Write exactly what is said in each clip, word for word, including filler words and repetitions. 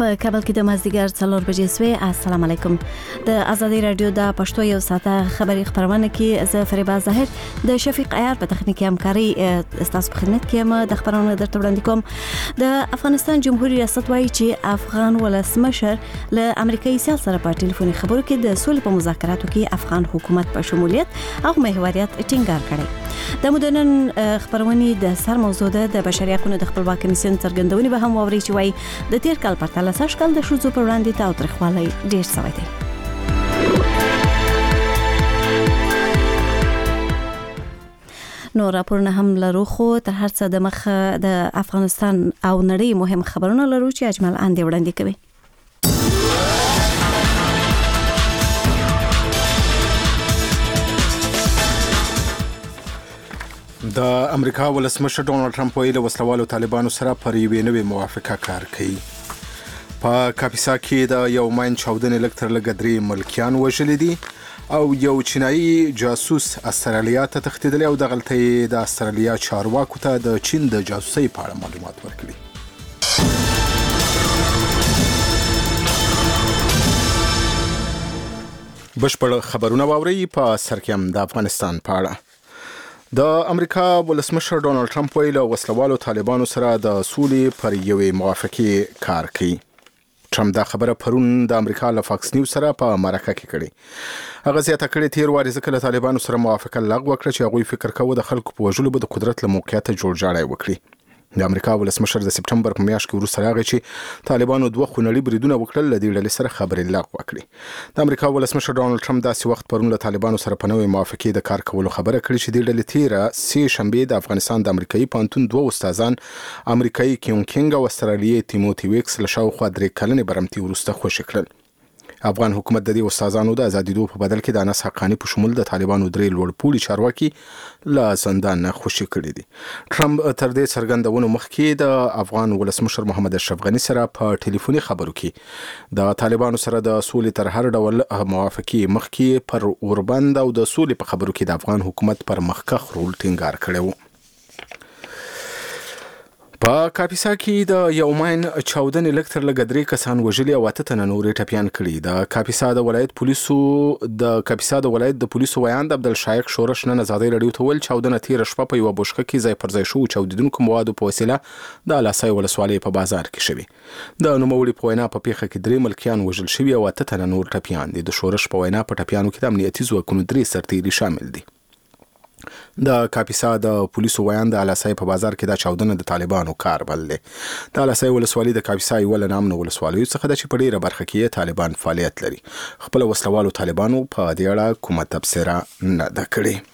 په کابل کې د مازدیګر څلور بجې سوې. السلام علیکم. د ازادي رادیو د پښتو یو ساعته خبري خبرونه کې زه فریبا ظاهر د شفیق عیار په تخنیکی همکاري استاسو په خدمت کې یم. د خبرونه درته وړاندې کوم. د افغانستان جمهوریت ریاست وایي چې افغان ولسمشر له امریکایي سیال سره په ټلیفوني خبرو کې د سولې په مذاکراتو کې افغان حکومت په شمولیت او محوریت ټینګار کړی. د مدنن خبرونه د سر موضوع ده د بشري حقوقو د خپلواک کمیسیون څرګندونې به هم واوري چې وایي د تیر کال په پرتله سږ کال د ښځو پر وړاندې تاوتریخوالی ډېر شوی دی. نو راپورونه هم لرو، خو تر هر څه د مخ د افغانستان او نړۍ مهم خبرونه لرو چې اجمل اندې وړاندې کوي. د امریکا ولسمشر ډونالد ټرمپ ویلي وسلوالو طالبانو سره پر یوې نوې موافقه کار کوي. په کاپیسا کې د یو ماین چاودنې لږ تر لږه درې ملکیان وژلي دي او یو چینایي جاسوس استرالیا ته تښتېدلی او دغلته یې د استرالیا چارواکو ته د چین د جاسوسۍ په اړه معلومات ورکړي. بشپړ خبرونه واورئ. په سر کې هم د افغانستان په اړه. د امریکا ولسمشر ډونالد ټرمپ ویلي وسلوالو طالبانو سره د سولې پر یوې موافقې کار کوي. ټرمپ دا خبره پرون د امریکا له فاکس نیوز سره په مرکه کې کړې. هغه زیاته کړې تیر واري ځکه له طالبانو سره موافقه لغوه کړه چې هغوی فکر کوي د خلکو په وژلو به د قدرت له موقعیته جوړ جاړی وکړي. د امریکا ولسمشر د سپټمبر په میاشت کې وروسته راغی چې طالبانو دوه خونړي بریدونه وکړل، له دې ډلې سره خبرې لغوه کړې. د امریکا ولسمشر ډونالد ټرمپ داسې وخت پرون له طالبانو سره په نوې موافقې د کار کولو خبره کړې چې د ډلې تیره سې شنبې د افغانستان د امریکایي پوهنتون دوه استادان امریکایي کیون کینګ او استرالیایي تیموتی ویکس له شاوخوا درې کلنې برمتي وروسته خوشي کړل. افغان حکومت د دې استادانو د ازادېدو په بدل کې د انس حقاني په شمول د طالبانو درې لوړپوړي چارواکي له زندان نه خوشي کړي دي. ټرمپ تر دې څرګندونو مخکې د افغان ولسمشر محمد اشرف غني سره په ټلیفوني خبرو کې د طالبانو سره د سولې تر هر ډول موافقې مخکې پر اوربند او د سولې په خبرو کې د افغان حکومت پر مخکخ رول ټینګار کړی و. په کاپیسا کې د یو ماین چاودنې لږ تر لږه درې کسان وژلي او اته تنه نورې ټپیان کړي. د کاپیسا د ولایت پولیسو د کاپیسا د ولایت د پولیسو ویاند عبدالشایق شورش نن ازادي رادیو ته ویل چاودنه تیره شپه په یوه بوشکه کې ځای پر ځای شوو چاودېدونکو موادو په وسیله د لاسای ولسوالۍ په بازار کې شوي. د نوموړي په وینا په پیښه کې درې ملکیان وژل شوي او اته تنه نور ټپیان دي. د شورش په وینا په ټپیانو کې د امنیتي ځواکونو درې سرتیري شامل دي. د کاپیسا د پولیسو ویاند د لاسای په بازار کې دا چاودنه د طالبانو کار بللی. د لاسای ولسوالۍ د کاپیسا یوه له نامنو ولسوالیو څخه ده چې په ډیره برخه کې طالبان فعالیت لري. خپل وسلوالو طالبانو په دې اړه کومه تبصره نه ده کړې.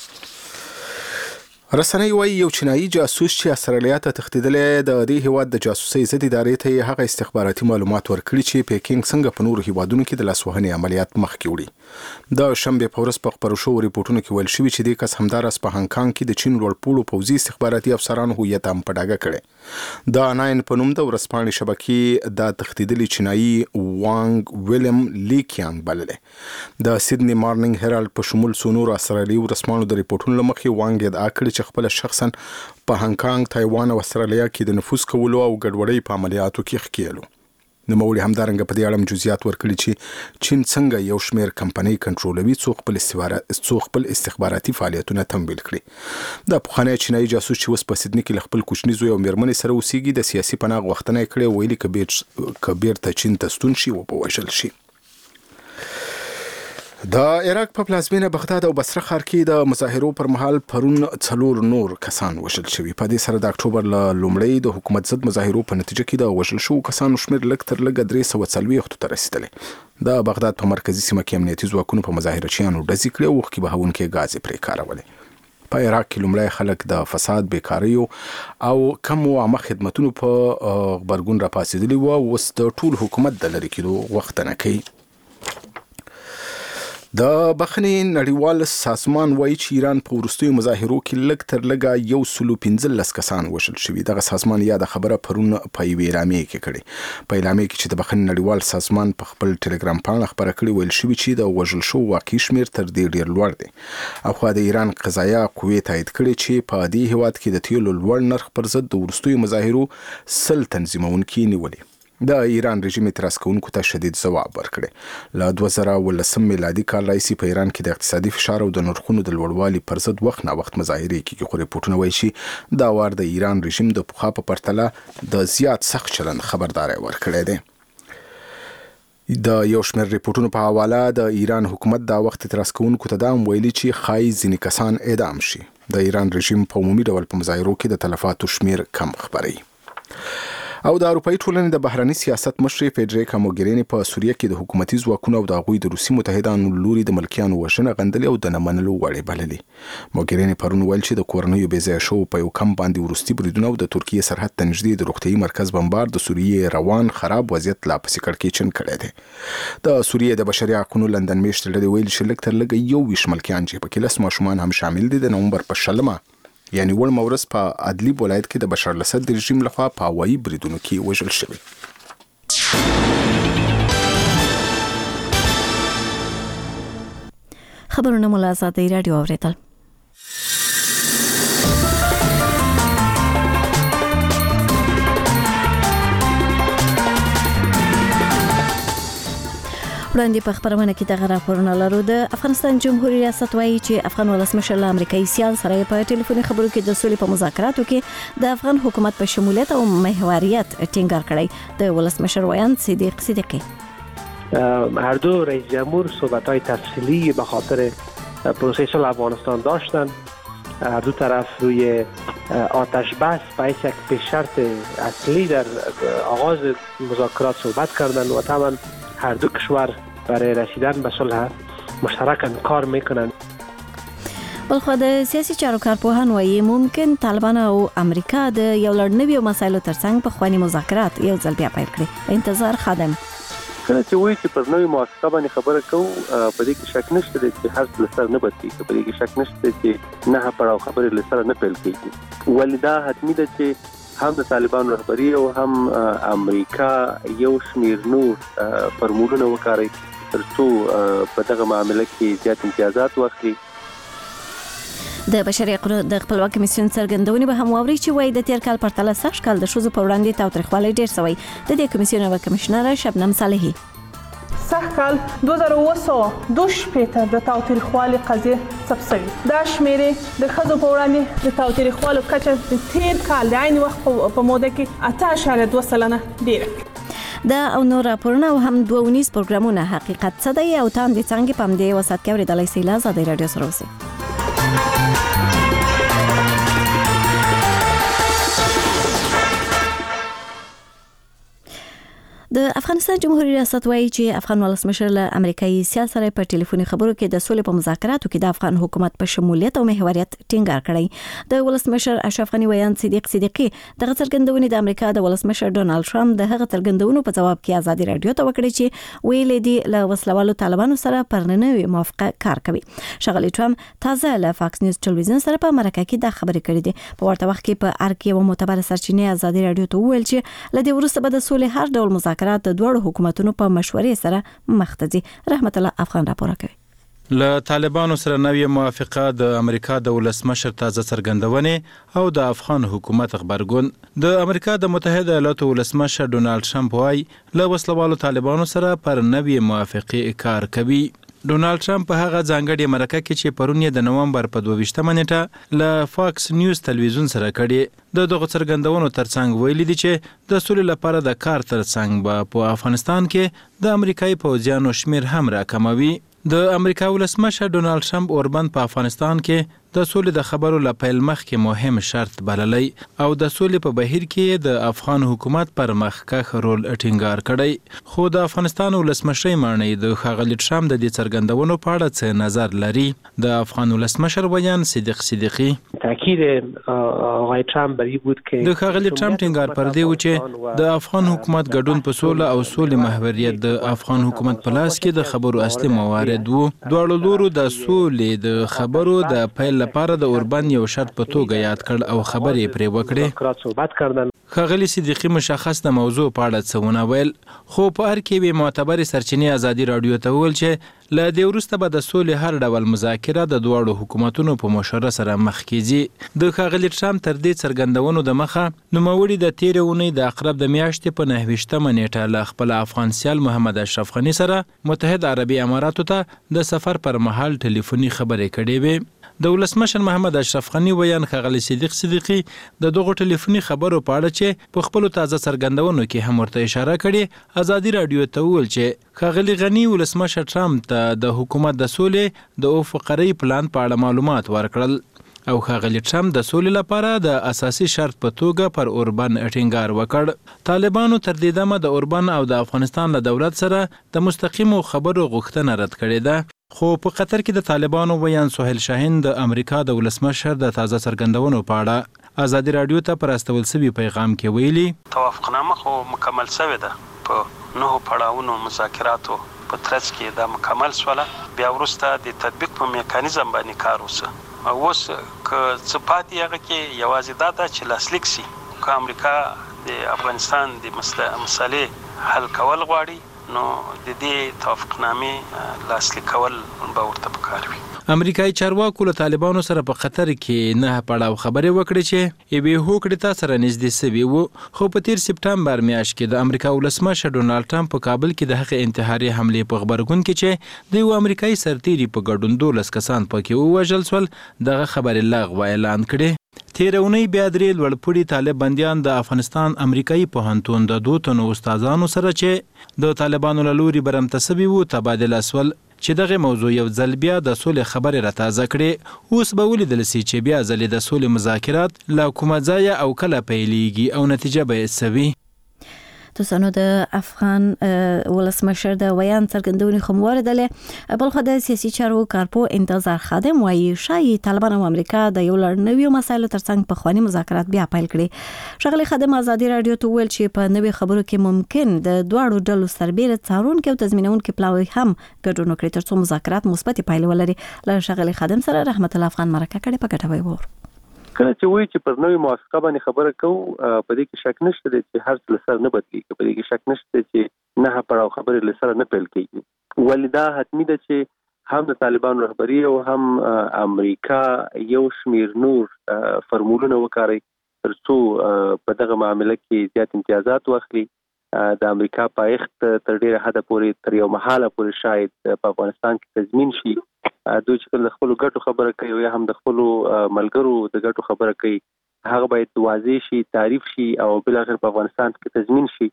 رسنۍ وایي یو چینایي جاسوس چې استرالیا ته تښتېدلی د دې هیواد د جاسوسۍ ضد ادارې ته یې هغه استخباراتي معلومات ورکړي چې پیکینګ څنګه په نورو هیوادونو کې د لاسوهنې عملیات مخکې وړي. د شنبې په ورځ په خپرو شوو ریپورټونو کې ویل شوي چې دې کس همداراز په هانګ کانګ کې د چین لوړپوړو پوځي استخباراتي افسرانو هویت هم په ډاګه کړی. د ناین په نوم د ورځپاڼې شبکې د تښتېدلي چینایي وانګ ویلیم لیکیانګ بللی. د سیدني مارنینګ هیرالډ په شمول څو نورو استرالیایي ورځپاڼو د ریپورټونو له مخې وانګ ادعا کړې چې خپل شخصا په هانګ کانګ، تایوان او استرالیا کې د نفوذ کولو او ګډوډۍ په عملیاتو کې ښکېلو. نوموړي همدارنګه په دې اړه هم جزئیات ورکړي چې چین څنګه یو شمېر کمپنۍ کنټرولوي څو خپل څو خپل استخباراتي فعالیتونه تمویل کړي. د پخوانی چینایي جاسوس چې اوس په سیدني کې له خپل کوچني زوی او مېرمنې سره اوسیږي د سیاسي پناه غوښتنه یې کړې، ویلي که بیرته چین ته ستون شي وبه وژل شي. د عراق په پلازمینه بغداد او بصره ښار کې د مظاهرو پر مهال پرون څلور نور کسان وژل شوي. په دې سره د اکتوبر له لومړۍ د حکومت ضد مظاهرو په نتیجه کې د وژل شوو کسانو شمېر لږ تر لږه درې سوه څلوېښتو ته رسېدلی. د بغداد په مرکزي سیمه کې امنیتي ځواکونو په مظاهرچیانو ډزې کړې او اوښکې بهونکي ګاز یې پرې کارولې. په عراق کې لومړی خلک د فساد، بیکاریو او کم عامه خدمتونو په غبرګون راپاڅېدلي وو او اوس د ټول حکومت د لرې کېدو غوښتنه کوي. د بخښنې نړیوال سازمان وایي چې ایران په وروستیو مظاهرو کې لږ تر لږه یو سلو پنځلس کسان وژل شوي. دغه سازمان یاده خبره پرون په یوې اعلامیې کې کړې. په اعلامیې کې چې د بخښنې نړیوال سازمان په خپل ټلګرام پاڼه خبره کړې ویل شوي چې د وژل شوو واقعي شمېر تر دې ډېر لوړ دی. اخوا د ایران قضایه قوې تایید کړې چې په دې هیواد کې د تیلو لوړ نرخ پر ضد د وروستیو مظاهرو سل تنظیمونکي نیولي. د ایران رژیم اعتراض کوونکو ته شدید ځواب ورکړی. له دوه زره ولسم میلادي کال راهیسې په ایران کې د اقتصادي فشار او د نرخونو د لوړوالي پر ضد وخت نا وخت مظاهرې کیږي، خو ریپورټونه وایي چې دا وار د ایران رژیم د پخوا په پرتله د زیات سخت چلند خبرداری ورکړی دی. د یو شمېر ریپورټونو په حواله د ایران حکومت دا وخت اعتراض کوونکو ته دا هم ویلي چې ښایي ځینې کسان اعدام شي. د ایران رژیم په عمومي ډول په مظاهرو کې د تلفاتو شمېر کم خبروي. او د اروپایي ټولنې د بهرني سیاست مشرې فیډریکا موګریني په سوریه کې د حکومتي ځواکونو او د هغوی د روسي متحدانو لوري د ملکیانو وژنه غندلې او د نه منلو وړې بللې. موګریني پرون ویل چې د کورنیو بې ځایه شوو په یو کم باندې وروستي بریدونه او د ترکیې سرحد ته نږدې د روغتیايي مرکز بمبار د سوریې روان خراب وضعیت لا پسې کړکېچن کړی دی. د سوریې د بشري حقونو لندن میشتې ډلې ویل چې لږ تر لږه یو ویشت ملکیان چې پکې لس ماشومان هم شامل دي د نومبر په شلمه یعنی وړمه ورځ په ادلیب ولایت کې د بشار الاسد رژیم لخوا په هوایي بریدونو کې وژل شوي. خبرونه مو له آزادۍ راډیو اورېدل. وړاندې په خبرونه کې دغه راپورونه لرو. د افغانستان جمهوریت ریاست وایي چې افغان ولسمشر له امریکایي سیال سره په ټلیفوني خبرو کې د سولې په مذاکراتو کې د افغان حکومت په شمولیت او محوریت ټینګار کړی. د ولسمشر ویاند صدیق صدیقی هر دو رئیس جمهور صحبت‌های تفصیلی به خاطر پروسه صلح افغانستان داشتند. هر دو طرف روی آتش بس به یک پیش شرط اصلی در آغاز مذاکرات صحبت کردند و طبعا هر دو کشور برای رسیدن به صلح مشترکاً کار میکنند. بلخو د سیاسي چارو کارپوهان وایي ممکن طالبان او امریکا د یو لړ نویو مسایلو ترڅنګ په خواني مذاکرات یو ځل بیا پیل کړي. انتظار خادم کله چې وایي چې پر نوې موافقه باندې خبره کوو په دې کې شک نشته چې هر څه لسر نه بدلېږي، په دې کې شک نشته چې نه پړاو خبرې لسر نه پیل کېږي. ولې دا حتمي ده چې هم د طالبان رهبری او هم امریکا یو شمېر نور فرمولونه وکاروي ترڅو په دغه معامله کې زیات امتیازات واخلي. د بشري حقوقو د خپلواک کمیسیون څرګندونې به هم واوري چې وایي د تیر کال پرتله سږ کال د ښځو په وړاندې تاوتریخوالی ډېر شوی. د دې کمیسیون یوه کمشنره شبنم صالحي سږ کال دوه زره اوه سوه دوه شپېته د تاوتریخوالي قضیې ثبت شوي. دا شمېرې د ښځو په وړاندې د تاوتریخوالو کچه د تیر کال د عین وخت په موده کې اته اعشاریه دوه سلنه ډېره. دا او نور راپورونه او هم دوه ونیز پروګرامونه حقیقت څه دی او تام د څنګه پم دی وسات کې اورېدلای شئ. له آزادۍ راډیو سره اوسئ. د افغانستان جمهوریت ریاست وایي چې افغان ولسمشر له امریکایي سیال سره په ټلیفوني خبرو کې د سولې په مذاکراتو کې د افغان حکومت په شمولیت او محوریت ټینګار کړی. د ولسمشر اشرف غني ویاند صدیق صدیقی دغه څرګندونې د امریکا د ولسمشر ډونالد ټرمپ د هغه څرګندونو په جواب کې آزادۍ راډیو ته وکړي چې ویلې دي له وسلوالو طالبانو سره پر نوې موافقه کار کوي. ښاغلي ټرمپ تازه له فاکس نیوز ټلویزیون سره په مرکه کې دا خبرې کړې دي. په ورته وخت کې په ارګ یو معتبر سرچینې آزادۍ راډیو ته وویل چې له دې وروسته به د سولې هر ډول مذاکرات د دوړو حکومتونو په مشورې سره مخ ته ځي. رحمت الله افغان راپور کوي. له طالبانو سره نوې موافقه د امریکا د ولسمشر تازه څرګندونې او د افغان حکومت خبرګون. د امریکا د متحده ایالاتو ولسمشر ډونالد ټرمپ وايي له وسلوالو طالبانو سره پر نوې موافقه کار کوي. ډونالد ټرمپ په هغه ځانګړې مرکه کې چې پرون یې د نومبر په دوه ویشتمه نیټه له فاکس نیوز ټلویزیون سره کړې د دغه څرګندونو ترڅنګ ویلي دي چې د سولې لپاره د کار ترڅنګ به په افغانستان کې د امریکایي پوځیانو شمیر هم راکموي. د امریکا ولسمشر ډونالد ټرمپ اوربند په افغانستان کې د سولې د خبرو له پیل مخکې مهم شرط بللی او د سولې په بهیر کې د افغان حکومت پر مخکښ رول ټینګار کړی. خو د افغانستان ولسمشر معنی د ښاغلي ټرمپ د دې څرګندونو په اړه څه نظر لري. د افغان ولسمشر ویاند صدیق صدیقی تاکید آقای ټرمپ بر این بود که د ښاغلي ټرمپ ټینګار پر دی و چې د افغان حکومت ګډون په سوله او سولې محوریت د افغان حکومت په لاس کې د خبرو اصلي موارد وو. دواړو لورو د سولې د خبرو د پیل پیل لپاره د اوربان یو شرط په توګه یاد کړ او خبرې پرې وکړې. صحبت کردن. ښاغلي صدیقي مشخص د موضوع په اړه څه ونه ویل، خو په هر کې به معتبرې سرچینې ازادي راډیو ته وویل چې له دې وروسته به د سولې هر ډول مذاکره د دواړو حکومتونو په مشوره سره مخ کیږي. د ښاغلي ټرمپ تر دې څرګندونو د مخه نوموړي د تېرې اونۍ د اقرب د میاشتې په نهه ویشتمه نیټه له خپل افغان سیال محمد اشرف غني سره متحد عربي اماراتو ته د سفر پر مهال ټلیفوني خبرې کړې وې. د ولسمشر محمد اشرف غني ویان ښاغلي صدیق صدیقي د دغو ټلیفوني خبرو په اړه چې په خپلو تازه څرګندونو کې هم ورته اشاره کړې، ازادي راډیو ته وویل چې ښاغلي غني ولسمشر ټرمپ ته د حکومت د سولې د افقري پلان په اړه معلومات ورکړل او ښاغلي ټرمپ د سولې لپاره د اساسي شرط په توګه پر اوربان ټینګار وکړ. طالبانو تر دې دمه د اوربان او د افغانستان له دولت سره د مستقیمو خبرو غوښتنه رد کړې ده. خو په قطر کې د طالبانو ویان سهیل شاهین د امریکا د ولسمشر د تازه څرګندونو په اړه ازادي راډیو ته پر استول سوي پیغام کې ویلي توافقنامه خو مکمل شوې ده، په نهو پړاوونو مذاکراتو په ترڅ کې دا مکمل شوله، بیا وروسته د تطبیق په میکانیزم باندې کار وسه. اوس که څه پاتې هغه کې یوازې دا ده چې لاسلیک سي، که امریکا د افغانستان د مسلې حل کول غواړي نو د دې توافقنامې لاسلیک کول به ورته پکار وي. امریکایي چارواکو له طالبانو سره په قطر کې نه پړاو خبرې وکړې چې یوې هوکړې ته سره نږدې سوي وو، خو په تیر سپټمبر میاشت کې د امریکا ولسمشر ډونالډ ټرمپ په کابل کې د هغې انتحاري حملې په غبرګون کې چې د یو امریکایي سرتیري په ګډون دولس کسان پکې ووژل شول دغه خبرې لغوه اعلان کړې. تېره اونۍ بیا درې لوړپوړي طالب بندیان د افغانستان امریکایي پوهنتون د دوه تنو استادانو سره چې د طالبانو له لوري برمته سوي وو تبادله شول، چې دغه موضوع یو ځل بیا د سولې خبرې راتازه کړې. اوس به ولیدل سي چې بیا ځلې د سولې مذاکرات له کومه ځایه او کله پیلېږي او نتیجه به یې څه وي. تاسو نو د افغان ولسمشر د ویان څرګندونې خو موردلې بل خو د سیاسي چارو کارپو انتظار خادم وایي شایي طالبان او امریکا د یو لړ نویو مسایلو ترڅنګ په خواني مذاکرات بیا پیل کړي. ښاغلي خادم ازادي راډیو ته ویل چې په نوي خبرو کې ممکن د دواړو ډلو سربېره څارونکي او تضمینونکي پلاوی هم ګډون وکړي ترڅو مذاکرات مثبت پایله ولري. له ښاغلي خادم سره رحمت الله افغان مرکه کړې په ګټه وي ور کله چې وایي چې پر نوې موافقه باندې خبره کوو په دې کې شک نشته چې هر څه لسر نه بدلیږي، په دې کې شک نشته چې نه پړاو خبرې لسر نه پیل کیږي. ولې دا حتمي ده چې هم د طالبانو رهبري او هم امریکا یو شمیر نور فرمولونه وکړي ترڅو په دغه معاملې کې زیات امتیازات واخلي. د امریکا پایښت تر ډیره حده پورې تر یو مهاله پورې شاید په افغانستان کې تضمین شي. دوی چې د خپل ګټو خبره کوي یا هم د خپل ملګرو د ګټو خبره کوي هغه باید واضح شي، تعریف شي او بل اخر په افغانستان کې تضمین شي.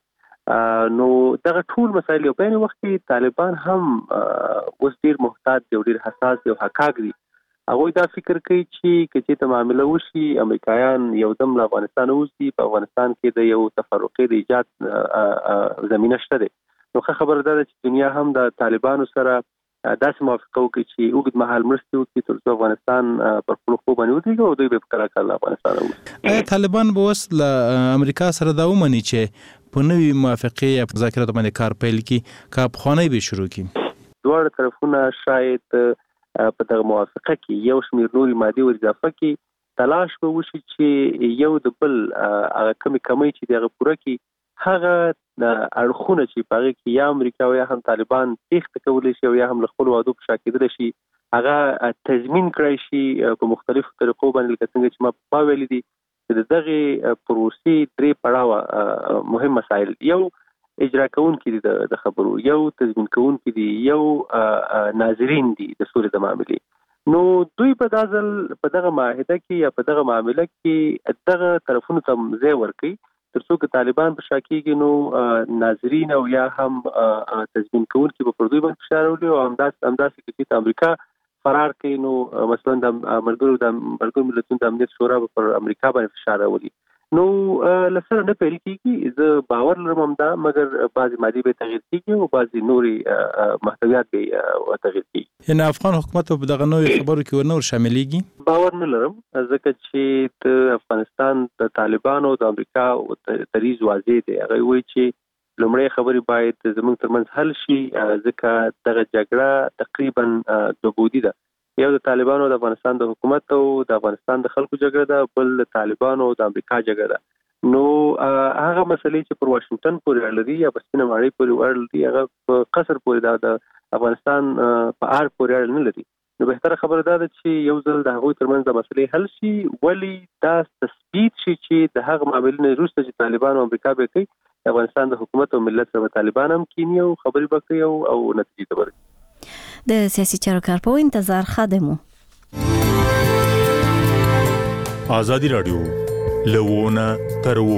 نو دغه ټول مسایل په یو وخت کې طالبان هم اوس ډیر محتاط دي او ډیر حساس دي او حقاق دي. هغه دا فکر کوي چې کچې ته معاملې وشي امریکایان یو دم له افغانستان وځي، په افغانستان کې د یو تفرقې د ایجاد زمينه شته ده. نو خبره ده چې دنیا هم د طالبانو سره داسې موافقه وکړي چې اوږد مهال مرستې وکړي ترڅو افغانستان پر خپلو پښو باندې ودرېږي او دوی به په کلکه له افغانستانه ووځي. آیا طالبان به اوس له امریکا سره دا ومني چې په نوې موافقې یا مذاکراتو باندې کار پیل کړي که پخوانۍ به شروع کړي؟ دواړه طرفونه شاید په دغه موافقه کې یو شمېر نورې مادې ور اضافه کړي، تلاش به وشي چې یو د بل هغه کمې کمۍ چې دغه پوره کړي هغه د اړخونه چې په هغه کې یا امریکا او یا هم طالبان تېښته کولی شي او یا هم له خپلو وعدو په شا کېدلی شي هغه تضمین کړی شي په مختلفو طریقو باندې، لکه څنګه چې ما پخوا ویلي دي چې د دغې پروسې درې پړاوه مهم مسایل، یو اجرا کوونکي دي د خبرو، یو تضمین کوونکي دي، یو ناظرین دي د سولې د معاملې. نو دوی په دا ځل په دغه معاهده کې یا په دغه معامله کې دغه طرفونو ته ځای ورکوي ترڅو که طالبان په شا کېږي نو ناظرین او یا هم تضمین کوونکي به پر دوی باندې فشار راوړي او همداسې همداسې که امریکا فرار کوي نو مثلا د ملګرو د ملګرو ملتونو د امنیت شورا به پر امریکا باندې فشار راوړي. نو لسره نه پیل کېږي، زه باور لرم همدا، مګر بعضې مادې به تغیر کېږي او بعضې نورې محتویات به تغیر کېږي. یعنې افغان حکومت په دغه نوې خبرو کې ورنه ور شاملېږي؟ باور نه لرم، ځکه چې د افغانستان د طالبانو د امریکا دریځ واضح دی. هغه وایي چې لومړی خبرې باید زموږ ترمنځ حل شي ځکه دغه جګړه تقریبا دوبودي ده. یو د طالبانو د افغانستان د حکومت او د افغانستان د خلکو جګړه ده، بل د طالبانو او د امریکا جګړه ده. نو هغه مسلې چې پر واشنگټن پورې اړه لري یا په سپینه ماڼۍ پورې اړه لري، هغه په قصر پورې د افغانستان په اړه پورې اړه نه لري. نو بهتره خبره ده چې یو ځل د هغوی ترمنځ د مسلې حل شي، ولی دا تثبیت شي چې د هغه معاملې نه وروسته چې طالبان او امریکا به کوي، افغانستان د حکومت او ملت سره طالبان هم کینی او خبرې به کوي او نتیجې ته ورسي. د سیاسي چارو کارپو انتظار خادمو. آزادی رادیو لوونه ترو.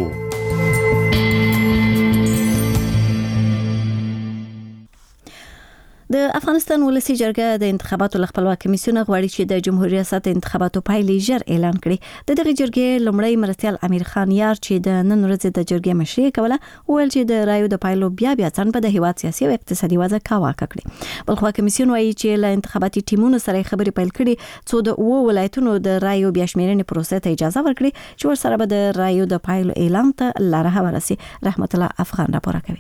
د افغانستان ولسی جرګه د انتخاباتو خپلواک کمیسیون غواړي چې د جمهوریت ریاست انتخاباتو پایلې ژر اعلان کړي. د دغه جرګې لومړی مرستیال امیر خان یار چې د نن ورځې د جرګې مشري کوله، ویل چې د رایو د پایلو بیا بیا څن په د هیواد سیاسي او اقتصادي وضع کاواکه کړي. بلخوا کمیسیون وایي چې له انتخاباتي ټیمونو سره خبرې پیل کړي څو د اوو ولایتونو د رایو بیا شمیرنې پروسې ته اجازه ورکړي چې ورسره به د رایو د پایلو اعلان ته لاره هوارسي. رحمت الله افغان راپور کوي.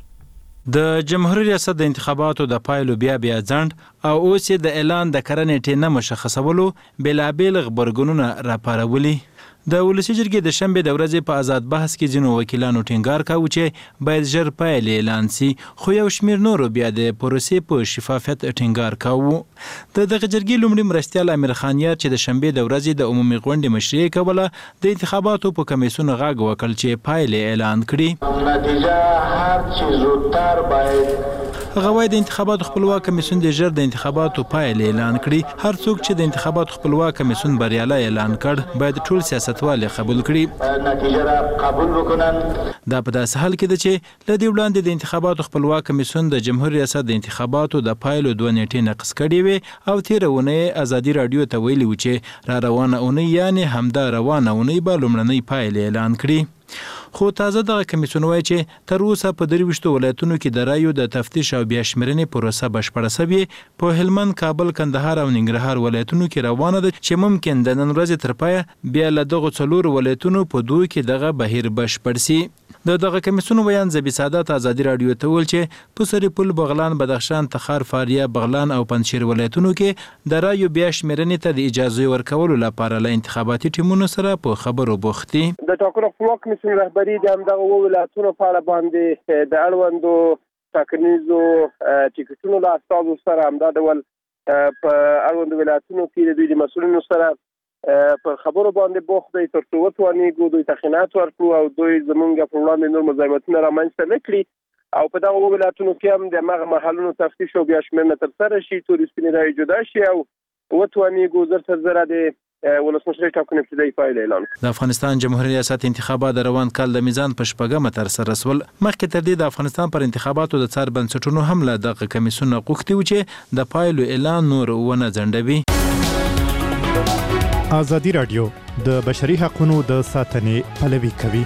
د جمهوریت ریاست د انتخاباتو د پایلو بیا بیا ځند او اوس د اعلان د کرنې ټینه مشخصولو بلابل خبرګونونه راپارولي. د ولسی جرګې د شنبه د ورځې په آزاد بحث کې ځینو وکیلانو ټینګار کاوه چې باید ژر پایلې اعلان شي، خو یو شمیر نورو بیا د پروسې په شفافیت ټینګار کاوه. د دغه جرګې لومړي مرستیال امیر خان یار چې د شنبه د ورځې د عمومي غونډې مشري کوله، د انتخاباتو په کمیسیون غاګ وکړ چې پایلې اعلان کړي. نتیجه هر چیز زودتر باید هغه وايي د انتخاباتو خپلواک کمیسیون د ژر د انتخاباتو پایلې اعلان کړي. هر څوک چې د انتخاباتو خپلواک کمیسیون بریالی اعلان کړ باید ټول سیاستوال قبول کړي. نتیجه را قبول وکړن. دا په داسې حال کې ده چې لدی وړاندې د انتخاباتو خپلواک کمیسیون د جمهوریت ریاست د انتخاباتو د پایلو دوه نیټې نقض کړې وي او تیرونه ازادي رادیو ته ویلي و چې را روانه اونۍ یعنی همدا روانه اونۍ به لومړنۍ پایلې اعلان کړي. خو تازه دغه کمیسیون وایي چې تر اوسه په درويشتو ولایتونو کې د رایو د تفتیش او بیا شمېرنې پروسه بشپړه شوې. په هلمند، کابل، کندهار او ننګرهار ولایتونو کې روانه ده چې ممکن د نن ورځې تر پایه بیا له دغه څلور ولایتونو په دوی کې دغه بهیر بشپړ شي. د دغه کمیسیون ویان زبی سعادت آزادي رادیو ته ویل چې په سری پل، بغلان، بدخشان، تخار، فاریاب، بغلان او پنځشیر ولایتونو کې د رایو بیا شمېرنې ته د اجازه ورکولو لپاره له انتخاباتي ټیمونو سره په خبرو بوختي. د ټاکنو خپلواک کمیسیون رهبری د همدغه ولایتونو په اړه باندې د اړوندو ټاکنیزو ټیکټونو له استازو سره همدا ډول په اړوندو ولایتونو کې د دوی د مسؤلینو سره په خبرو باندې بوخت دي تر څو وتوانیږي دوی تخینات ورکړو او دوی زمونږ په وړاندې نور مزاحمتونه رامنځته نه کړي او په دغه ولایتونو کې هم د هغه محلونو تفتیش او بیا شمېرنه ترسره شي، تورستي رایې جدا شي او وتوانیږي زر تر زره د ولسمشر ټاکنې ابتدایي پایلې اعلان کړي. د افغانستان جمهوریت ریاست انتخابات د روان کال د میزان په شپږمه ترسره شول. مخکې تر دې د افغانستان پر انتخاباتو د څار بنسټونو هم له دغه کمیسیون غوښتي و چې د پایلو اعلان نور ونه ځنډوي. آزادی رادیو د بشري حقوقو د ساتنې پلوي کوي.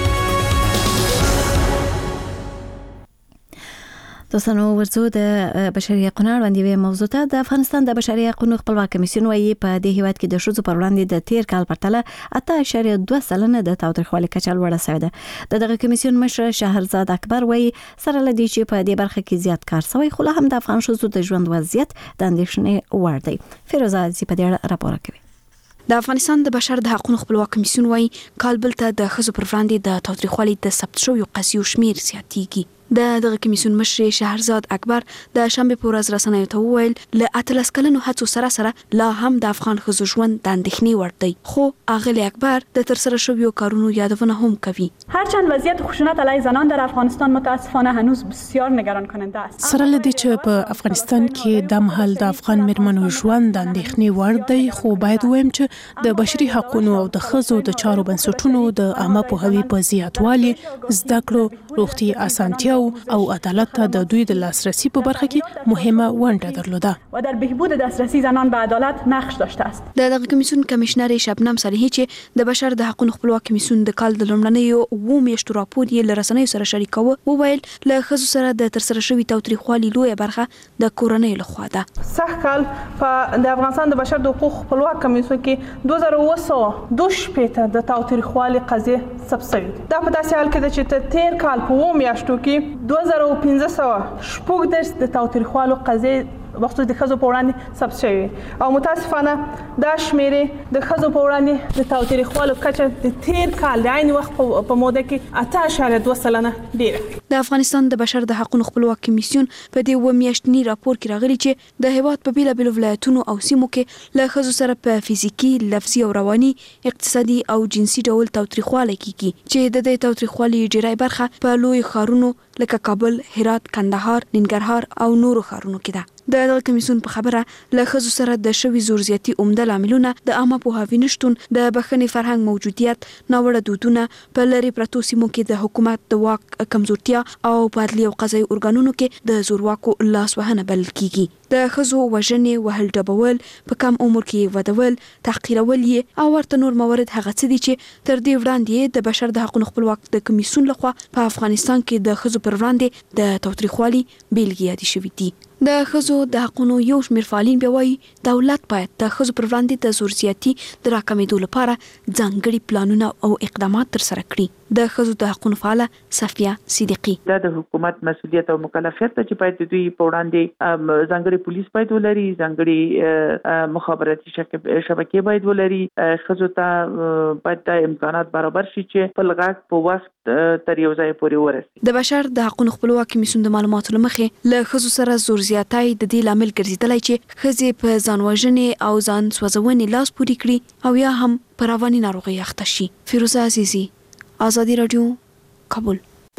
دوستانو ورڅو د بشري حقوقو اړوند موضوع ته د افغانستان د بشري حقوقو خپلواک کمیسیون وایي په دې هیواد کې د شذو پر وړاندې د تیر کال پرتله اته اعشاریه دوه سلنه د تاوتریخوالي کچه لوړه شوې ده. د دغه کمیسیون مشر شهرزاد اکبر وایي سره لدی چې په دې برخه کې زیات کار شوی، خو هم د افغان شذو د ژوند وضعیت د اندېښنې وړ دی. فیروزه عزیزی په دې اړه راپور کوي. د افغانستان د بشر د حقوقو خپلواک کمیسیون وایي کال بل ته د ښځو پر وړاندې د تاوتریخوالي د ثبت شویو قضیو شمیر زیاتېږي. د دغه کمیسیون مشر شهرزاد اکبر د شنبه په ورځ رسنیو ته وویل له اتلس کلنو هڅو سره سره لا هم د افغان ښځو ژوند د اندېښنې وړ دی. خو اغلی اکبر د ترسره شویو کارونو یادونه هم کوي. هرچند وضعیت خشونت علیه زنان در افغانستان متاسفانه هنوز بسیار نگران کننده است. سره لدی چې په افغانستان کې د مهال د افغان مېرمنو ژوند د اندېښنې وړ دی، خو باید ویم چې د بشري حقوقو او د ښځو د چارو بنسټونو د عامه پوهاوي په زیاتوالي، زده کړو، روغتي اسانتیاو او عدالت ته د دوی د لاسرسي په برخه کې مهمه ونډه درلوده و در بهبود دسترسی زنان به عدالت نقش داشته است. د دغه کمیسیون کمیشنر شبنم صالحی چې د بشر د حقوقو خپلواک کمیسیون د کال د لومړنیو اووه میاشتو راپور یې له رسنیو سره شریکاوه، وویل له ښځو سره د ترسره شوي تاوتریخوالي لویه برخه د کورنۍ لخوا ده. سږ کال په د افغانستان د بشر د حقوقو خپلواک کمیسیون کې دوه زره اوه سوه دوه شپېته د تاوتریخوالي قضیې ثبت شوي دي. دا په داسې حال کې ده چې تیر کال په اووه میاشتو کې دوه زره پنځه سوه شپږ دېرش د تاوتریخوالو قضیې وختو د خزو په وړاندې ثبت شوی او متاسفانه دا شمیرې د خزو په وړاندې د تاوتریخوالو کچه د تیر کال د عین وخت په موده کې اته اعشاریه دوه سلنه ډیره. د افغانستان د بشر د حقوقو خپلواک کمیسیون په دې و میاشتني راپور کې راغلي چې د هیواد په بیلابیلو ولایتونو او سیمو کې له خزو سره په فزیکی، لفظي او رواني، اقتصادي او جنسي ډول تاوتریخوالی کیږي چې د دې تاوتریخوالي ډیری برخه په لوی ښارونو لکه کابل، هرات، کندهار، ننګرهار او نورو ښارونو کې ده. د دغه کمیسیون په خبره له ښځو سره د شوي زور زیاتي عمده لاملونه د عامه پوهاوي نشتون، د بخښنې فرهنګ موجودیت، ناوړه دودونه، په لرې پرتو سیمو کې د حکومت د واک کمزورتیا او په عدلي او قضایي ارګانونو کې د زورواکو لاسوهنه بلل کیږي. د ښځو وژنې، وهل ډبول، په کم عمر کې ودول، تحقیرول یې او ورته نور موارد هغه څه دي چې تر دې وړاندې د بشر د حقوقو خپلواک د کمیسیون لخوا په افغانستان کې د ښځو پر وړاندې د تاوتریخوالي بیلګې یادې شوي دي. د ښځو د حقوقو یو شمېر فعالین بیا وایي دولت باید د ښځو پر وړاندې د زور زیاتي د راکمېدو لپاره ځانګړي پلانونه او اقدامات ترسره کړي. د ښځو د حقوقو فعاله صفیه صدیقي: دا د حکومت مسؤلیت او مکلفیت ته چې باید دوی په وړاندې ځانګړي پولیس باید ولري، ځانګړي مخابراتي شبکې باید ولري. ښځو ته باید د امکانات برابر شي چې خپل غږ په وخت تر یو ځای پورې ورسي. د بشر د حقوقو خپلواک کمیسیون د معلوماتو له مخې له ښځو سره زور زیاتی د دې لامل ګرځیدلی چې ښځې په ځان وژنې او ځان سوځونې لاس پورې کړي او یا هم په رواني ناروغۍ اخته شي. فیروزه عزیزي، آزادی رادیو، کابل.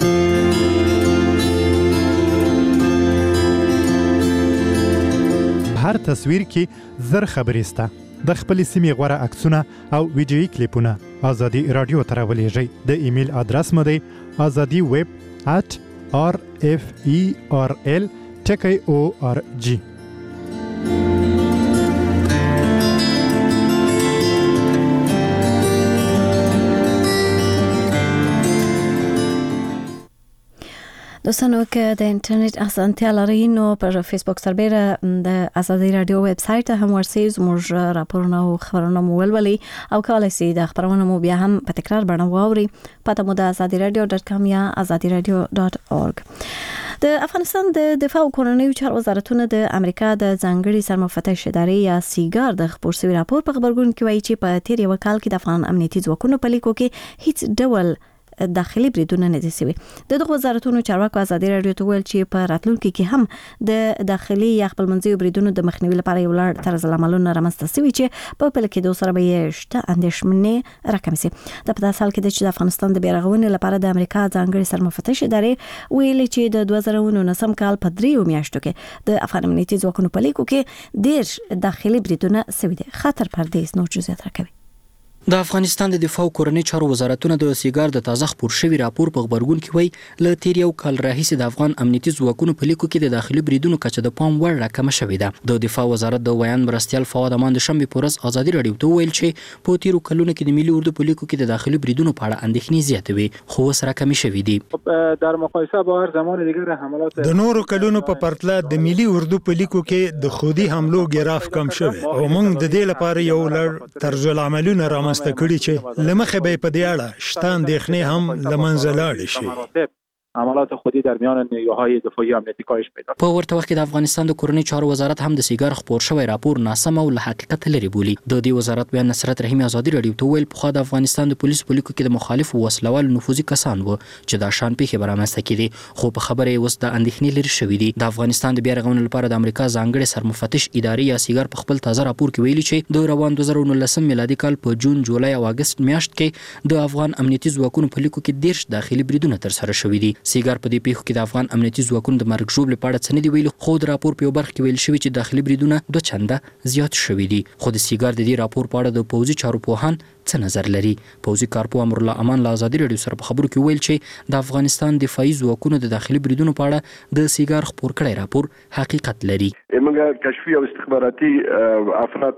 هر تصویر کې زر خبرې سته. د خپل سیمې غوره عکسونه او ویډیویي کلیپونه آزادی رادیو ته راولېږئ. د ایمیل ادرس مو دی آزادي ویب ات آر اف ای آر ال ټکی او آر جی. دوستانو که د انټرنیټ اسانتیا لرئ نو پر فیسبوک سربېره د آزادي رادیو ویب سایټ هم ورسئ، زموږ راپورونه او خبرونه مو ولولئ او کولای شئ د خبرونو مو بیا هم په تکرار بڼه واورئ. پته مو د آزادي رادیو ډاټ کام یا آزادي رادیو ډاټ اورګ. د افغانستان د دفاع او کورنیو چارو وزارتونه د امریکا د ځانګړي سرمفتش ادارې یا سیګار د خپور شوي راپور په خبرګون کې وایي چې په تیر یو کال کې د افغان امنیتي ځواکونو په لیکو کې هیڅ ډول داخلي بریدونه نه دي شوي. د دغه وزارتونو چارواکو آزادي رادیو ته ویل چې په راتلونکي کې هم د داخلي یا خپلمنځي بریدونو د مخنیوي لپاره یو لړ طرز العملونه رامنځته شوي چې په پله کېدو سره به یې شته اندېښنې راکمې شي. دا په داسې حال کې ده چې د افغانستان د بیارغونې لپاره د امریکا ځانګړي سرمفتش ادارې ویلي چې د دوه زره نولسم کال په دریو میاشتو کې د افغان امنیتي ځواکونو په لیکو کې دېرش داخلي بریدونه شوي دي. خطر پردیس نور جزئیات راکوي. د افغانستان د دفاع او کورنۍ چارو وزارتونه د سیګار د تازه خپور شوي راپور په خبرګون کې وایي له تیر یو کال راهیسې د افغان امنیتي ځواکونو په لیکو کې د داخلي بریدونو کچه د پام وړ راکمه شوې ده. د دفاع وزارت د ویان مرستیال فواد امان د شنبې په ورځ آزادي رادیو ته وویل چې په تیرو کلونو کې د ملي اردو په لیکو کې د داخلي بریدونو په اړه اندېښنې زیاتې وې خو اوس راکمې شوې دي. در مقایسه با هر زمان دیگر حملات د نورو کلونو په پرتله د ملي اردو په لیکو کې د خودي حملو ګراف کم شوی او موږ د دې لپاره یو لړ طرز العملونه رامنځته کړي چې لمخه به په دې اړه شته اندېښنې هم له منځه لاړې شي. عملات خودی در میان نیروهای دفاعی امنیتی کاهش پیدا. په ورته وخت کې د افغانستان د کورنۍ چارو وزارت هم د سیګار خپور شوی راپور ناسم او له حقیقت لري بولي. د دې وزارت بیان نصرت رحیمي آزادي رادیو ته ویل په د افغانستان د پولیسو په لیکو کې د مخالفو وسلوال نفوذي کسان وو چې دا شان پیښې برامسته کړي خو په خبره اوس د اندېښنې لري شوې دي. د افغانستان د بیارغونې لپاره د امریکا ځانګړي سرمفتش ادارې یا سیګار په خپل تازه راپور کې ویلي چې د روان دوه زره نولسم میلادي کال په جون، جولای او اگست میاشت کې د افغان امنیتي ځواکونو په لیکو کې دېرش داخلي بریدونه ترسره شوي دي. سیګار په دې پیښو کې د افغان امنیتي ځواکونو د مرګ ژوبلې په اړه څه نه دي ویلي خو د راپور په یو برخه کې ویل شوي چې داخلي بریدونه دوه چنده زیات شوي دي. خو د سیګار د دې راپور په اړه د پوځي چارو پوهان څه نظر لري؟ پوځي کارپو امرالله امان له آزادي رادیو سره په خبرو کې ویل چې د افغانستان دفاعي ځواکونو د داخلي بریدونو په اړه د سیګار خپور کړی راپور حقیقت لري. موږ کشفي او استخباراتي افراد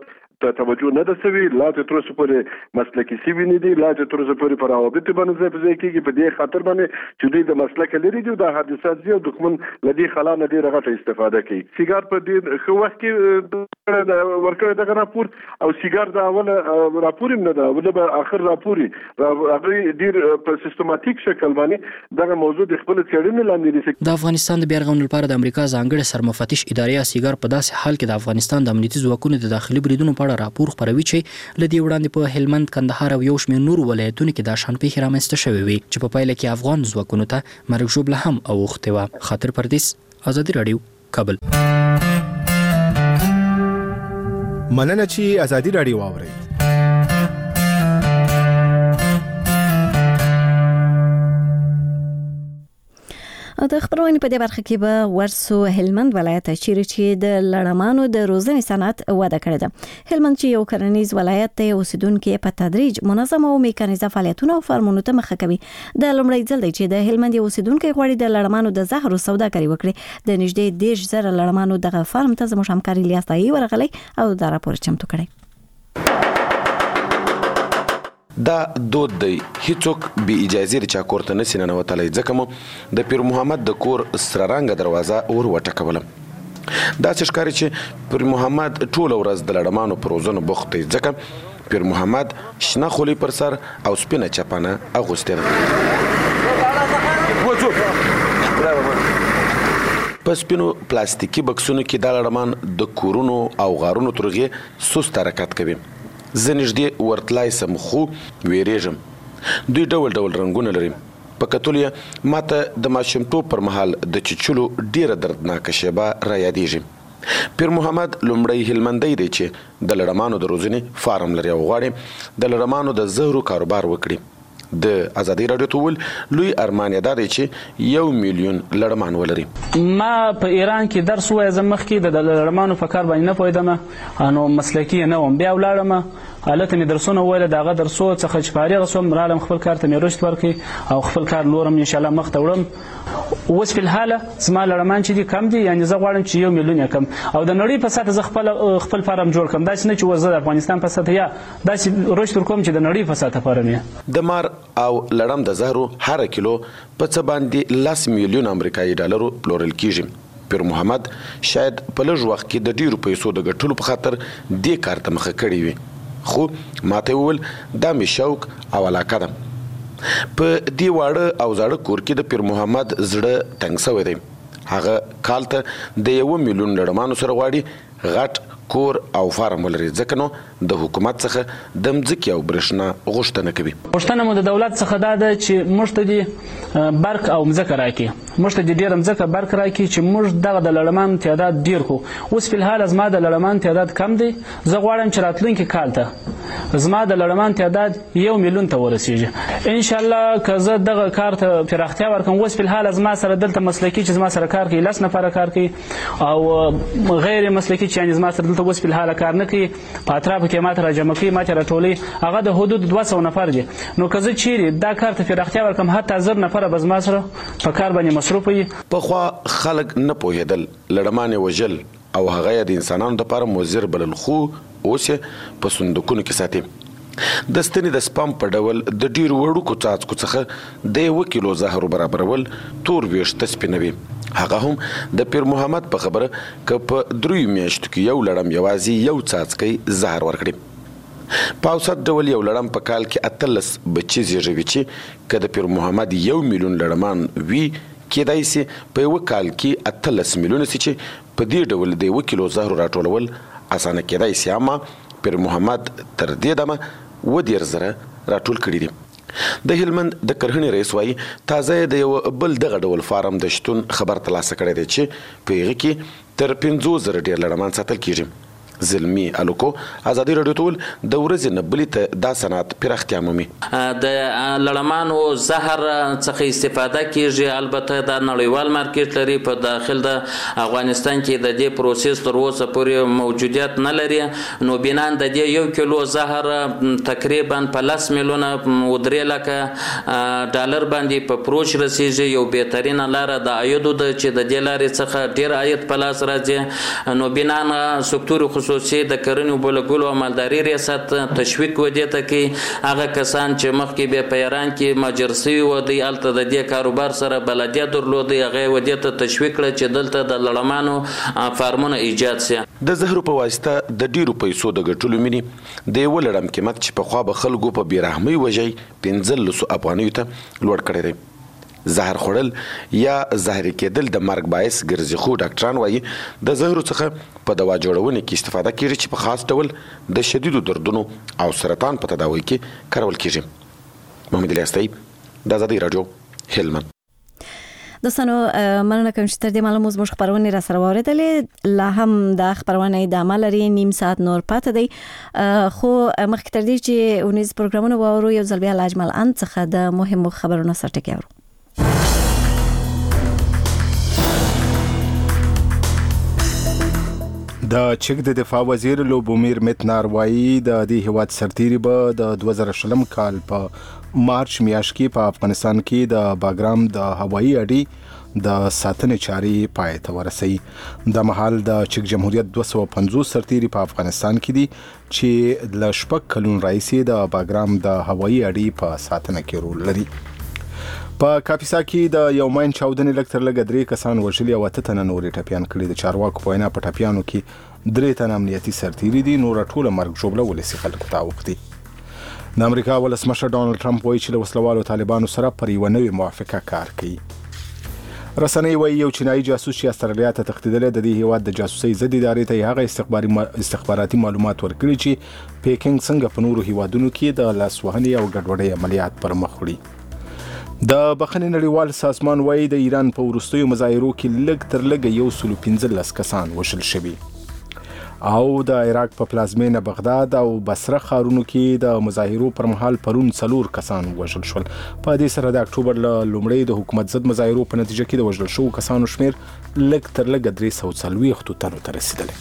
ته توجه نه ده سوي، لا تر اوسه پورې مسلکي سوي نه دي، لا تر اوسه پورې په روابطو باندې ځای په ځای کېږي. په دې خاطر باندې چې دوی د مسلک لري دي، دا حادثات دي او دښمن له دې خلا نه ډېره غټه استفاده کوي. سیګار په دې ښه وخت کې ورکړی دغه راپور او سیګار د اوله راپور هم نه ده، اوله به آخر راپور هغه ډېر په سیستماتیک شکل باندې دغه موضوع د خپل څېړنې لاندې نیسي. د افغانستان د بیا رغونې لپاره د امریکا ځانګړې سرمفتش ادارې سیګار په داسې حال کې د افغانستان د امنیتي ځواکونو د داخلي بریدونو په اړه راپور خپروي چې له دې وړاندې په هلمند، کندهار او یو شمېر نورو ولایتونو کې دا شان پیښې رامنځته شوې وي چې په پایله کې افغان ځواکونو ته مرګ ژوبله هم اوښتې وه. خاطر پردیس، ازادي راډیو، کابل. مننه چې ازادي راډیو واورئ. د خبرونې په دې برخه کې به ورسو هلمند ولایت چیرې چې د لړمانو د روزنې صنعت وده کړې ده. هلمند چې یو کرنیز ولایت دی، اوسیدونکو په تدریج منظم او میکانیزه فعالیتونه او فارمونو ته مخه کوي. د لومړي ځل دی چې د هلمند اوسیدونکو غواړي د لړمانو د زهرو سوداګري وکړي. د نږدې دېرش زره لړمانو دغه فارم ته زموږ همکاري لیاستایي ورغلی او دا راپور چمتو کړی. دا دود دی، هیڅوک بی اجازه چا کور ته نسی ننوتلی، ځکه مو د پیر محمد د کور سره رنګه دروازه ور وټکوله. داسې ښکاري چې پیر محمد ټوله ورځ د لړمانو په روزنو بوخت دی، ځکه پیر محمد شنه خولۍ پر سر او سپینه چپنه اغوستې ده. په سپینو پلاستیکي بکسونو کې دا لړمان د کورونو او غارونو ترغې سست حرکت کوي. زه نږدې ورتلای سم خو ویریږم. دوی ډول ډول رنګونه لري. په کتلو یې ماته د ماشومتوب پر مهال د چیچلو ډیره دردناکه شیبه را یادېږي. پیر محمد لومړی هلمندی دی چې د لړمانو د روزنې فارم لري او غواړي د لړمانو د زهرو کاروبار وکړي. د ازادي راډیو تول لوی ارمان یې دا دی چې یو میلیون لړمان ولري. ما په ایران کې درس وای زمخ کې د لړمانو په کار باندې نه پوهیدم، انو مسلکی نه وم. بیا ولاړم حالت می درسونه ویل، دغه درسو څخه چې فارغ شوم رالم خپل کار ته مې رشد ورکړي او خپل کار نورم ان شاء الله مخ ته وړم. اوس په الحاله زما لړمان چې دي کم دي، یعنی زه غواړم چې یو میلیون یې کم او د نړۍ په سطح زه خپل خپل فارم جوړ کړم. داسې نه چې وزه د افغانستان په سطح یا داسې رشد ورکوم چې د نړۍ په سطح فارم یې. د مار او لړم د زهرو هر کیلو په څه باندې لس میلیون امریکایي ډالرو پلورل کیږي. پیر محمد شاید په لږ وخت کې د ډیرو پیسو د ګټلو په خاطر دې کار ته مخه کړې وي، خو ماته وویل دا مې شوق او علاقه ده. په دې واړه او زاړه کور کې د پیر محمد زړه تنګ شوی دی. هغه کال ته د یو میلیون لړمانو سره غواړي غټ کور او فارم ولري، ځکه نو د حکومت څخه د مځکې او برېښنا غوښتنه کوي. غوښتنه مو د دولت څخه دا ده چې موږ ته دې برق او مځکه راکړي، موږ ته دې ډېره مځکه برق راکړي چې موږ دغه د لړمان تعداد ډېر کړو. اوس په الحال زما د لړمان تعداد کم دی. زه غواړم چې راتلونکي کال ته زما د لړمان تعداد یو میلیون ته ورسیږي ان شاء الله. که زه دغه کار ته پراختیا ورکړم، اوس په الحال زما سره دلته مسلکي چې زما سره کار کوي لس نفره کار کوي او غیر مسلکي چې یعنې زما سره دلته اوس په الحال کار نه کوي، په اطرافو کې ماته راجمع کوي، ماته راټولوي، هغه د حدود دوه سوه نفر دي. نو که زه چیرې دا کار ته پراختیا ورکړم، حتی زر نفره به زما سره په کار باندې مصروف وي. پخوا خلک نه پوهېدل، لړمان یې وژل او هغه یې د انسانانو دپاره مضر بلل، خو اوس یې په صندوقونو کې ساتي. د ستنې د سپم په ډول د ډیرو وړوکو څاڅکو څخه د یوه کیلو زهرو برابرول تور ویښته سپینوي. هغه هم د پیر محمد په خبره که په دریو میاشتو کې یو لړم یوازې یو څاڅکی زهر ورکړي. په اوسط ډول یو لړم په کال کې اتلس بچي زیږوي، چې که د پیر محمد یو میلیون لړمان وي کېدای سي په یوه کال کې اتلس میلیونه سي، چې په دې ډول د یوه کیلو زهرو راټولول اسانه کېدای سي. اما پیر محمد تر دې دمه و دېر زره راټول کړي دي. د هلمند د کرهڼې رئیس وایي تازه د یو بل دغه ډول فارم د شتون خبر ترلاسه کړی دی، چې په هغې کې تر پنځوس زره ډېر لړمان ساتل کېږي. زلمی الوکو ازادي راډیو ټول د ورځې نه بلې ته دا صنعت پراختیا مومي. د لړمانو زهر څخه استفاده کیږي، البته دا نړیوال مارکیټ لري. په داخل د افغانستان کې د دې پروسس تر اوسه پورې موجودیت نه لري. نو بنان د دې یو کیلو زهر تقریبا په لس میلیونه و درې لکه ډالر باندې په فروش رسیږي. یو بهترینه لاره د عایدو ده چې د دې لارې څخه ډېر عاید په لاس راځي. نو بنان سکتور خصوصي د کرنې بولګلو او مالداري ریاست تشویق ودی ته کې هغه کسان چې مخکې به په ایران کې ماجر سوي و دی الته د دې کاروبار سره بلدیت درلودي هغه ودی ته تشویق کړ چې دلته د لړمانو فارمونه ایجاد سي. د زهرو په واسطه د ډیرو پیسو د ګټلو مینی د یو لړم قیمت چې په خوا به خلکو په بیرحمي وجي پنځه سوه افغانیو ته لوړ کړی دی. زهر خوړل یا زهري کېدل د مرګ باعث ګرځي، خو ډاکټران وایي د زهرو څخه په دوا جوړونه کې استفاده کیږي چې په خاص ډول د شدیدو دردونو او سرطان په تداوی کې کارول کیږي. محمد الیاس د آزادۍ رادیو هلمند. دوستانو مننه کوم چې تر دې مهاله مو زموږ خبرونه را سره واورېدلې. لا هم د خبرونه ادامه لري، نیم ساعت نور پاتې دی، خو مخکې تر دې چې ونیز پروګرامونه واورو یو ځل بیا له اجمل ان څخه د مهمو خبرونو سرټکی اورو. د چک د دفاع وزیر لوبومیر میتنار وایي د دې هیواد سرتیري به د دوه زره شلم کال په مارچ میاشت کې په افغانستان کې د باګرام د هوایي اډې د ساتنې چارې پای ته ورسوي. د مهال د چک جمهوریت دوه سوه پنځوس سرتیري په افغانستان کې دي چې ل شپږ کلون راهیسې د باګرام د هوایي اډې په ساتنه کې رول لري. په کاپیسا کې د یو ماین چاودنې لږ تر لږه درې کسان وژلي او اته تنه نورې ټپیان کړي. د چارواکو په وینا په ټپیانو کې درې تنه امنیتي سرتیري دي، نور ټوله مرګ ژوبله ولسي خلکو ته اوښتي. د امریکا ولسمشر ډانلډ ټرمپ وایي چې له وسلوالو طالبانو سره پر یوه نوې موافقه کار کوي. رسنۍ وایي یو چینایي جاسوس چې استرالیا ته تښتېدلی د دې هیواد د جاسوسۍ ضد ادارې ته هغه استخباري استخباراتي معلومات ورکړي چې پیکینګ څنګه په نورو هیوادونو کې د لاسوهنې او ګډوډۍ عملیات پر مخ وړي. د بخښنې نړیوال سازمان وایي د ایران په وروستیو مظاهرو کې لږ تر لږه یو سلو پنځلس کسان وژل شوي او د عراق په پلازمینه بغداد او بصره ښارونو کې د مظاهرو پر مهال پرون څلور کسان وژل شول. په دې سره د اکتوبر له لومړۍ د حکومت ضد مظاهرو په نتیجه کې د وژل شوو کسانو شمیر لږ تر لږه درې سوه څلوېښتو تنو ته رسیدلی.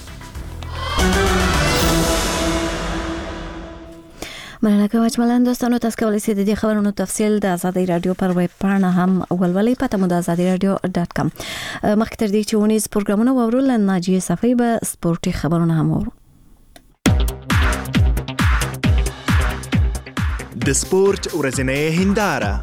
مننه کوم اجمل دوستانو، تاسو کولی شئ د دې خبرونو تفصیل د آزادۍ رادیو پر ویب پاڼه هم ولولئ. پته مو د آزادۍ رادیو ډاټ کام. مخکې تر دې چې ونیز پروګرامونه واورو له ناجیې صفۍ به سپورټي خبرونه هم واورو. د سپورټ ورځنۍ هنداره.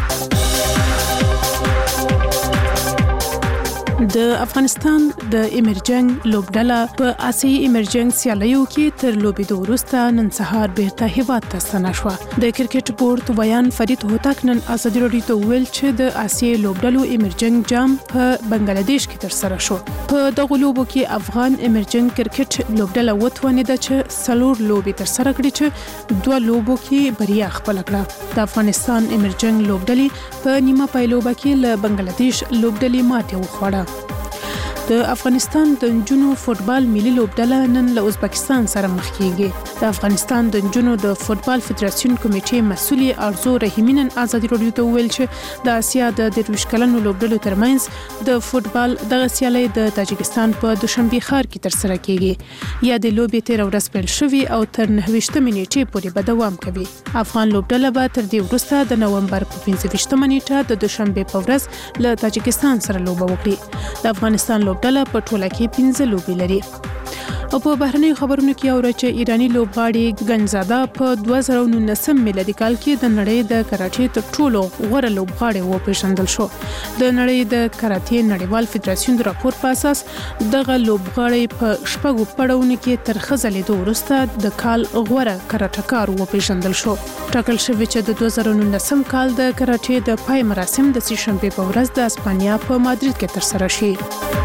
د افغانستان د ایمرجنګ لوبډله په آسیایي ایمرجنګ سیالیو کې تر لوبېدو وروسته نن سهار بیرته هیواد ته ستنه شوه. د کرکټ بورډ ویان فرید هوتک نن آزادي راډیو ته وویل چې د آسیایي لوبډلو ایمرجنګ جام په بنگلادیش کې ترسره شو. په دغو لوبو کې افغان ایمرجنګ کرکټ لوبډله وتوانېده چې څلور لوبې ترسره کړي چې دوه لوبو کې بریا خپله کړه. د افغانستان ایمرجنګ لوبډلې په نیمه پایلوبه کې له بنگلادیش لوبډلې ماتې وخوړه. د افغانستان د نجونو فوتبال ملي لوبډله نن له ازبکستان سره مخ کیږي. د افغانستان د نجونو د فوتبال فدراسیون کمیټې مسؤلې ارزو رحیمی نن آزادي راډیو ته وویل چې د اسیا د درویش کلنو لوبډلو ترمنځ د فوتبال دغه سیالي د تاجکستان په دوشنبه ښار کې ترسره کیږي. یا د لوبې تیر ورځ پیل شوې او تر نهه ویشتمې نیټې پورې به دوام کوي. افغان لوبډله به تر دې وروسته د نومبر په پنځه ویشتمه نیټه د دوشنبه په ورځ له تاجکستان سره لوبه وکړي. د افغانستان ډله په ټوله کې پنځه لوبې لري. او په بهرنیو خبرونو کې اوري چې ایرانی لوبغاړي ګنزاده په دوه زره نولسم میلادي کال کې د نړۍ د کراټې تر ټولو غوره لوبغاړي وپېژندل شو. د نړۍ د کراټې نړیوال فدراسیون د راپور په اساس دغه لوبغاړي په شپږو پړاوونو کې تر خزلېدو وروسته د کال غوره کراټکار وپېژندل شو. ټاکل شوی چې د دوه زره نولسم کال د کراټې د پای مراسم د سې شنبې په ورځ د اسپانیا په مادرید کې ترسره شي.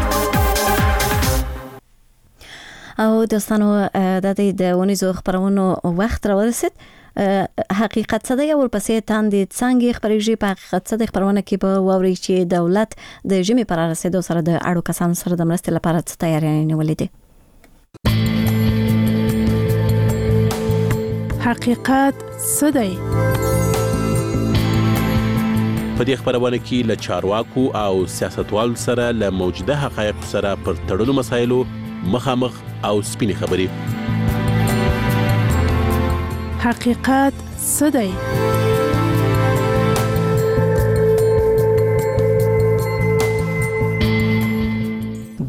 او دوستانو د دې د ونیزو خبرونو وخت را ورسید. حقیقت څه دی او ورپسې تاندې څنګه خبرېږي. په حقیقت څه د خبرونه کې به واوري چې دولت د ژمي پر رسیدو سره د اړو کسانو سره د مرستې لپاره څه تیاری نیولې دي. حقیقت څه دی؟ په دې خبرونه کې له چارواکو او سیاستوالو سره له موجوده حقایقو سره پر تړلو مسایلو مخامخ او سپینې خبرې. حقیقت څه دی؟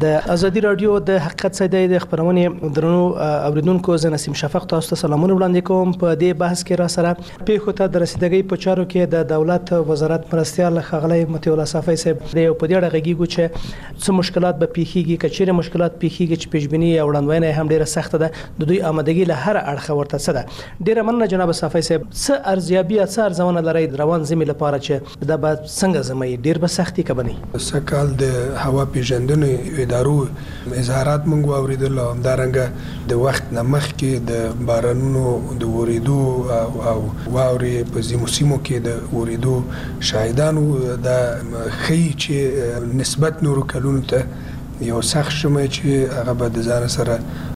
د ازادي رادیو د حقیقت سیدای د خبرونه درنو اوریدونکو زه نسیم شفق تاسو ته سلامونه وړاندې کوم. په دې بحث کې را سره پیښو ته د رسیدګۍ په چارو کې د دولت وزارت مرستيال خغلی متي الله صافي صاحب د یو په دې غږیږي چې څه مشکلات به پیښیږي کچېره مشکلات پیښیږي چې پیشبینی او وړاندوینه هم ډیره سخت ده د دوی آمادګي له هر اړخ ورته څه ده. ډیره مننه جناب صافي صاحب. څه ارزیابي څه ارزونه لري روان زمي لپاره چې دا به څنګه زمي ډیر به سختي کبني سکهال د هوا پیژندنې ادارو اظهارات مونږ واوریدل او همدارنګه د وخت نه مخکې د بارانونو د وریدو او واوري په زمو سیمو کې د وریدو شاهدانو د خي چې نسبت نورو کلونو ته یو سخت شمه چې هغه به د ځان سره